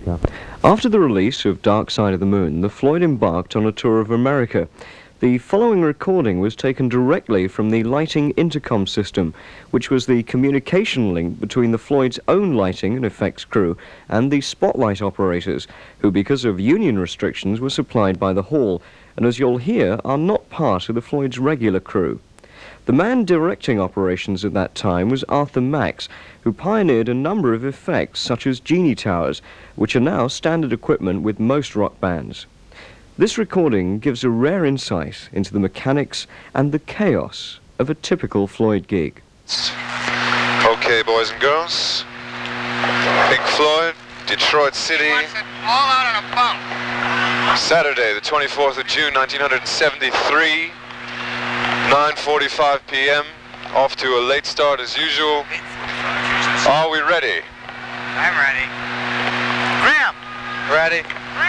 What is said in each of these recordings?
After the release of Dark Side of the Moon, the Floyd embarked on a tour of America. The following recording was taken directly from the lighting intercom system, which was the communication link between the Floyd's own lighting and effects crew and the spotlight operators, who, because of union restrictions, were supplied by the Hall, and as you'll hear, are not part of the Floyd's regular crew. The man directing operations at that time was Arthur Max, who pioneered a number of effects such as genie towers, which are now standard equipment with most rock bands. This recording gives a rare insight into the mechanics and the chaos of a typical Floyd gig. Okay, boys and girls. Pink Floyd, Detroit City. He wants it all out on a bunk. Saturday, the 24th of June, 1973. 9:45 p.m. Off to a late start as usual. Are we ready? I'm ready. Graham! Ready?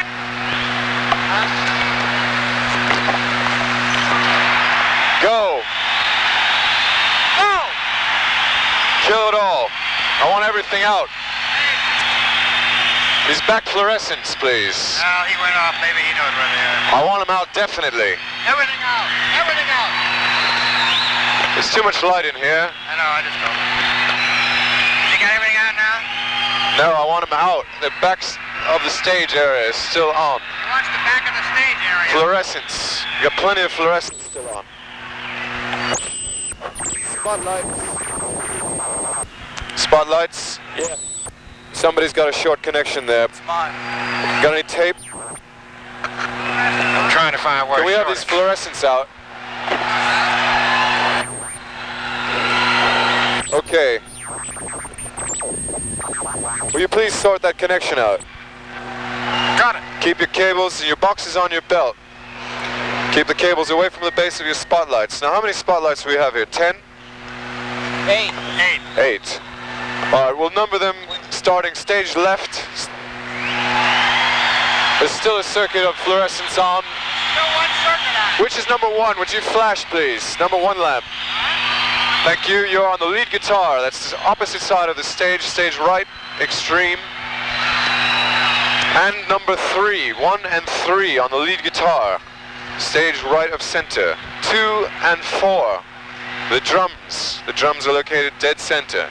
Go! Go! Kill it all. I want everything out. These back fluorescents, please. Well, he went off. Maybe he knows where they are. I want them out definitely. Everything out! Everything out! There's too much light in here. I know, I just told him. You got everything out now? No, I want them out. The back of the stage area is still on. He wants the back of the stage area. Fluorescents. You got plenty of fluorescents still on. Spotlights. Spotlights? Yeah. Somebody's got a short connection there. It's mine. Got any tape? I'm trying to find where. Can we have these fluorescents out? Okay. Will you please sort that connection out? Got it. Keep your cables and your boxes on your belt. Keep the cables away from the base of your spotlights. Now, how many spotlights do we have here? 10? 8. 8. All right, we'll number them starting stage left. There's still a circuit of fluorescence on. Still one circuit on. Which is number 1? Would you flash, please? Number 1 lamp. Thank you. You're on the lead guitar. That's the opposite side of the stage. Stage right, extreme. And number 3. 1 and 3 on the lead guitar. Stage right of center. 2 and 4. The drums. The drums are located dead center.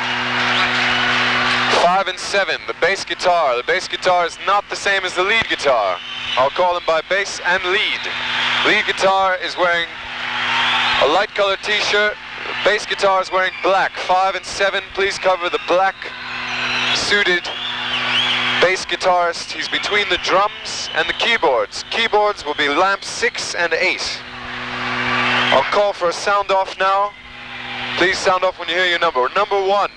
5 and 7. The bass guitar. The bass guitar is not the same as the lead guitar. I'll call them by bass and lead. Lead guitar is wearing a light colored t-shirt. The bass guitar is wearing black. 5 and 7, please cover the black suited bass guitarist. He's between the drums and the keyboards. Keyboards will be lamps 6 and 8. I'll call for a sound off now. Please sound off when you hear your number. Number 1.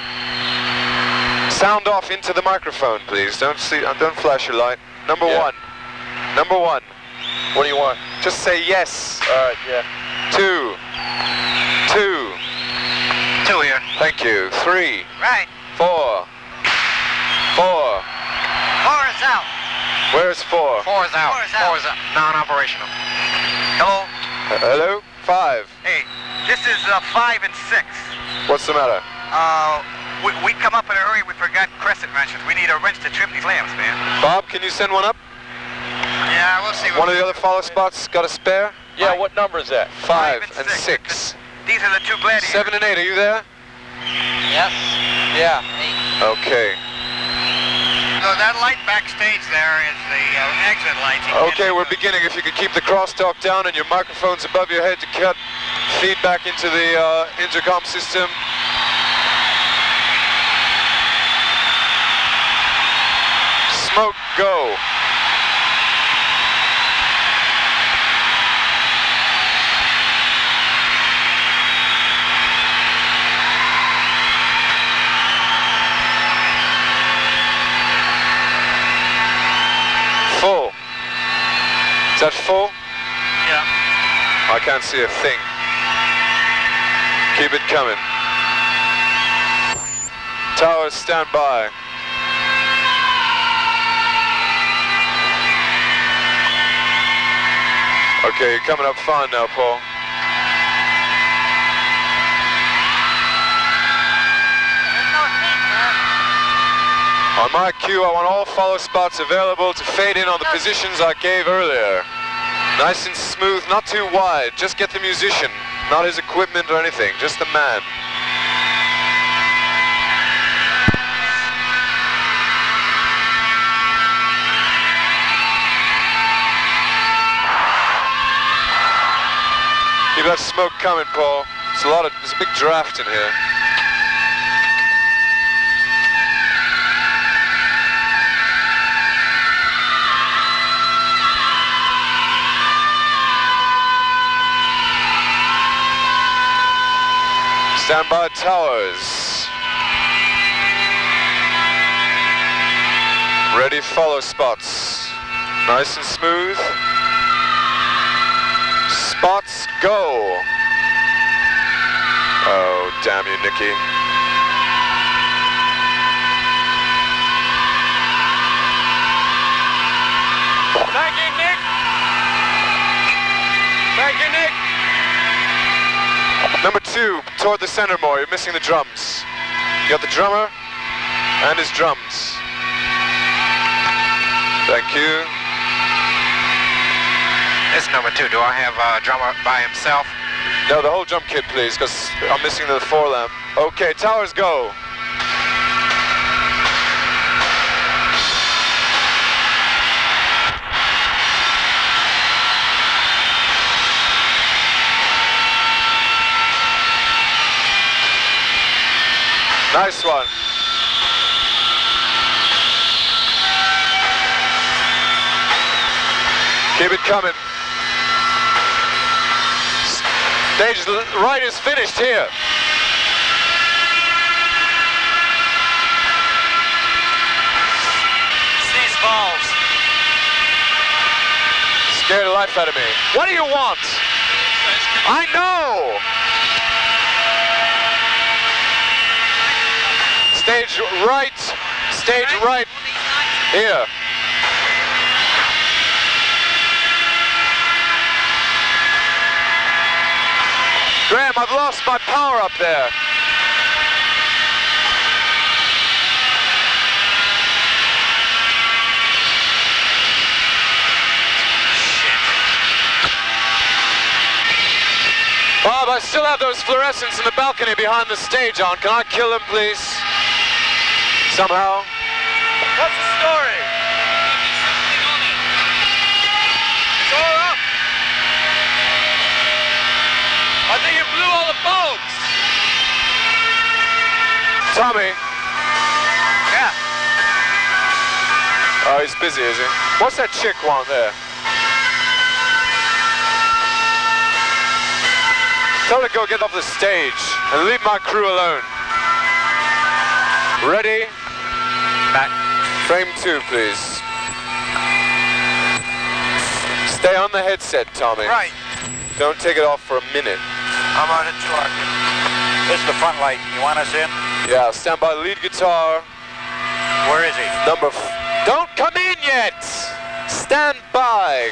Sound off into the microphone, please. Don't flash your light. Number 1. Number 1. What do you want? Just say yes. All right, yeah. 2. 2 here. Thank you. 3. Right. 4. 4. 4 is out. Where's 4? 4 is out. 4 is out. Non-operational. Hello? Hello? 5. Hey, this is 5 and 6. What's the matter? We come up in a hurry. We forgot crescent wrenches. We need a wrench to trim these lamps, man. Bob, can you send one up? Yeah, we'll see. One of the other follow spots got a spare? Yeah, what number is that? 5 and 6. These are the 2 gladiators. 7 and 8, are you there? Yes. Yeah. Okay. So that light backstage there is the exit light. Okay, we're beginning. If you could keep the crosstalk down and your microphones above your head to cut feedback into the intercom system. Smoke, go. Full. Is that full? Yeah. I can't see a thing. Keep it coming. Towers, stand by. Okay, you're coming up fine now, Paul. There's no heat, man. On my cue, I want all follow spots available to fade in on the positions I gave earlier. Nice and smooth, not too wide. Just get the musician, not his equipment or anything, just the man. Keep that smoke coming, Paul. There's a big draft in here. Stand by, towers. Ready, follow spots. Nice and smooth. Spots, go. Oh, damn you, Nicky. Thank you, Nick. Thank you, Nick. Number 2, toward the center more. You're missing the drums. You got the drummer and his drums. Thank you. This is number 2. Do I have a drummer by himself? No, the whole drum kit, please, because I'm missing the 4-lamp. Okay, towers, go. Nice one. Keep it coming. Stage right is finished here. These balls. Scared the life out of me. What do you want? I know. Stage right, here. Graham, I've lost my power up there. Bob, I still have those fluorescents in the balcony behind the stage on. Can I kill them, please? Somehow. What's the story? It's all up. I think you blew all the bulbs. Tommy. Yeah. Oh, he's busy, is he? What's that chick want there? Tell her to go get off the stage and leave my crew alone. Ready? Back. Frame 2, please. Stay on the headset, Tommy. Right. Don't take it off for a minute. I'm on it, too. This is the front light. You want us in? Yeah, stand by lead guitar. Where is he? Don't come in yet! Stand by.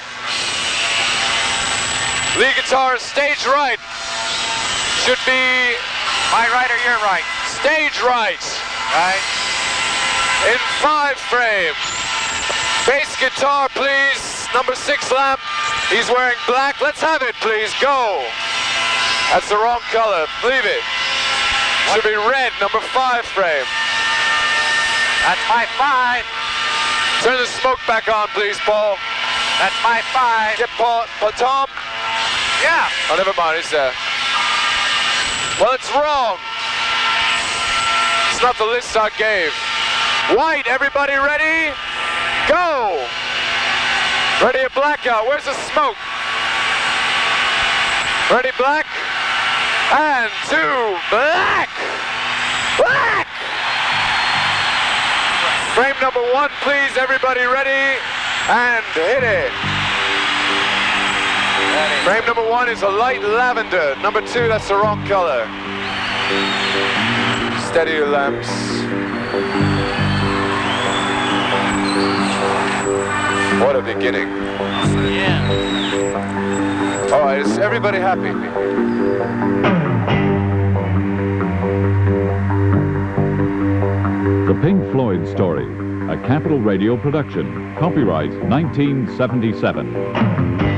Lead guitar, stage right. Should be... My right or your right? Stage right. Right. In 5 frame. Bass guitar, please. Number 6 lamp. He's wearing black. Let's have it, please. Go. That's the wrong color. Leave it. Should be red. Number 5 frame. That's my 5. Turn the smoke back on, please, Paul. That's my 5. Get Paul. Tom? Yeah. Oh, never mind. He's there. Well, it's wrong. It's not the list I gave. White, everybody ready? Go! Ready a blackout. Where's the smoke? Ready black? And 2, black! Black! Frame number 1, please, everybody ready? And hit it. Frame number 1 is a light lavender. Number 2, that's the wrong color. Steady your lamps. What a beginning. Yeah. All right, is everybody happy? The Pink Floyd Story, a Capital Radio production. Copyright 1977.